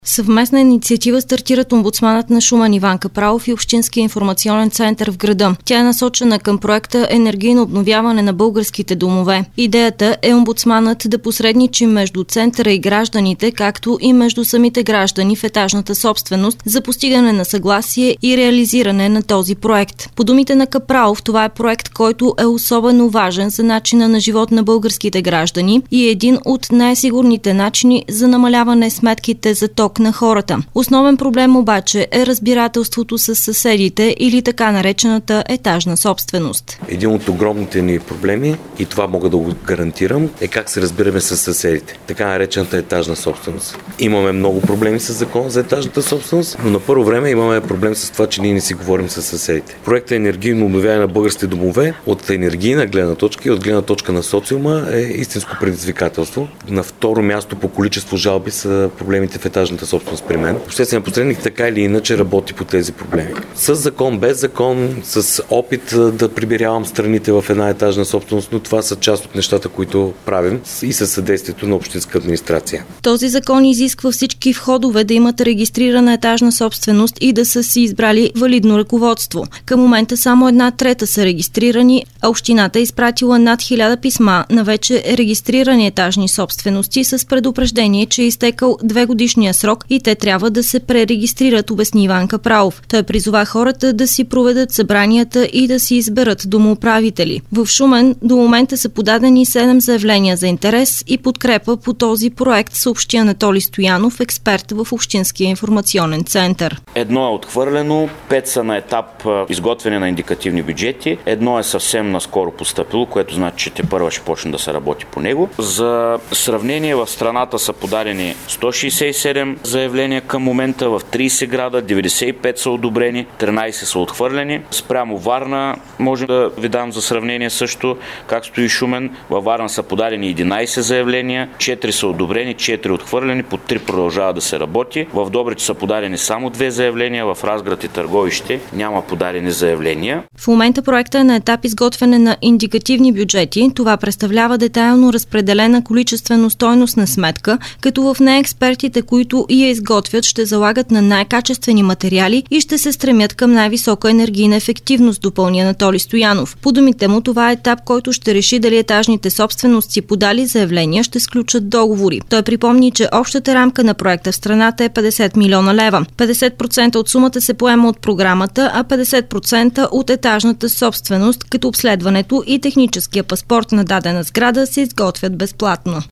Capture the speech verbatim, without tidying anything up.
Съвместна инициатива стартират омбудсманът на Шумен Иван Капралов и Общинския информационен център в града. Тя е насочена към проекта енергийно обновяване на българските домове. Идеята е омбудсманът да посредничи между центъра и гражданите, както и между самите граждани в етажната собственост за постигане на съгласие и реализиране на този проект. По думите на Капралов, това е проект, който е особено важен за начина на живот на българските граждани и е един от най-сигурните начини за намаляване сметките за ток на хората. Основен проблем обаче е разбирателството с съседите или така наречената етажна собственост. Един от огромните ни проблеми, и това мога да го гарантирам, е как се разбираме с съседите. Така наречената етажна собственост. Имаме много проблеми с закон за етажната собственост, но на първо време имаме проблем с това, че ние не си говорим с съседите. Проектът енергийно обновяване на българските домове от енергийна гледна точка и от гледна точка на социума е истинско предизвикателство. На второ място по количество жалби са проблемите в етажната собственост при мен. Общественият посредник така или иначе работи по тези проблеми. С закон, без закон, с опит да прибирявам страните в една етажна собственост, но това са част от нещата, които правим и със съдействието на общинска администрация. Този закон изисква всички входове да имат регистрирана етажна собственост и да са си избрали валидно ръководство. Към момента само една трета са регистрирани, а общината е изпратила над хиляда писма на вече регистрирани етажни собствености с предупреждение, че е изтекал две годишния срок и те трябва да се пререгистрират, обясни Иван Капралов. Той призова хората да си проведат събранията и да си изберат домоуправители. В Шумен до момента са подадени седем заявления за интерес и подкрепа по този проект, съобщи Анатолий Стоянов, експерт в Общинския информационен център. Едно е отхвърлено, пет са на етап изготвяне на индикативни бюджети, едно е съвсем наскоро постъпило, което значи, че тепърва ще почне да се работи по него. За сравнение в страната са подадени сто шейсет и седем заявления към момента, в трийсет града, деветдесет и пет са одобрени, тринайсет са отхвърлени. Спрямо Варна, може да ви дам за сравнение също как стои Шумен. Във Варна са подадени единайсет заявления, четири са одобрени, четири отхвърлени, по три продължава да се работи. В Добрич са подадени само две заявления, в Разград и Търговище няма подадени заявления. В момента проектът е на етап изготвяне на индикативни бюджети. Това представлява детайлно разпределена количествено-стойностна сметка, като в нея експертите, които и я изготвят, ще залагат на най-качествени материали и ще се стремят към най-висока енергийна ефективност, допълни Анатолий Стоянов. По думите му, това е етап, който ще реши дали етажните собственици подали заявления ще сключат договори. Той припомни, че общата рамка на проекта в страната е петдесет милиона лева. петдесет процента от сумата се поема от програмата, а петдесет процента от етажната собственост, като обследването и техническия паспорт на дадена сграда се изготвят безплатно.